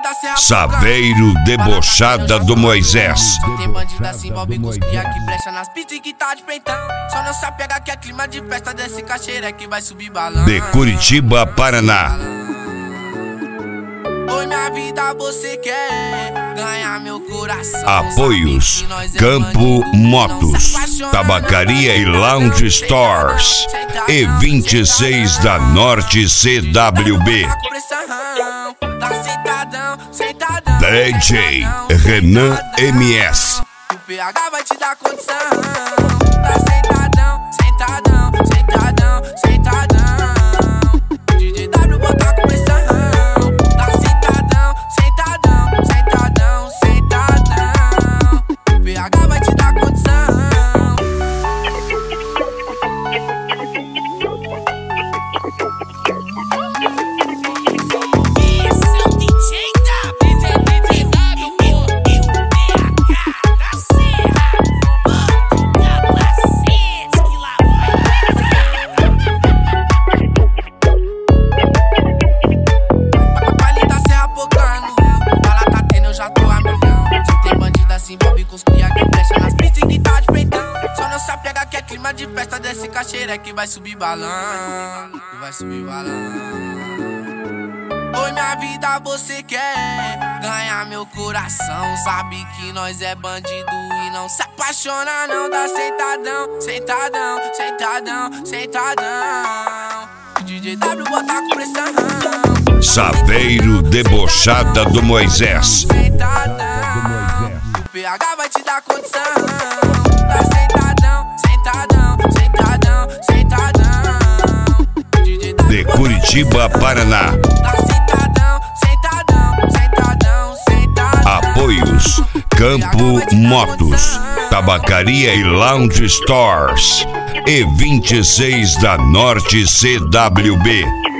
Saveiro debochada do Moisés. Tem bandida assim, envolve com os cria que brecha nas pistas que tá de peitão. Só não se apega que é clima de festa desse cacheira que vai subir balão. De Curitiba, Paraná. Oi, minha vida, você quer ganhar meu coração. Apoios: Campo Motos, Tabacaria e Lounge Stores e 26 da Norte CWB. DJ Renan MS. O PH vai te dar condição. Tá sentadão, sentadão, sentadão, sentadão. DJ W botar com pressão. Tá sentadão, sentadão, sentadão, sentadão. O PH vai te dar condição. De festa desse cacheira que vai subir balão, que vai subir balão. Oi, minha vida, você quer ganhar meu coração. Sabe que nós é bandido e não se apaixona não. Dá sentadão, sentadão, sentadão, sentadão. DJ W botar com pressão. Saveiro debochada do Moisés. Sentadão, o PH vai te dar condição. Tá sentadão, sentadão, sentadão, sentadão. De Curitiba, Paraná. Tá sentadão, sentadão, sentadão, sentadão. Apoios: Campo Motos, Tabacaria e Lounge Stores e 26 da Norte CWB.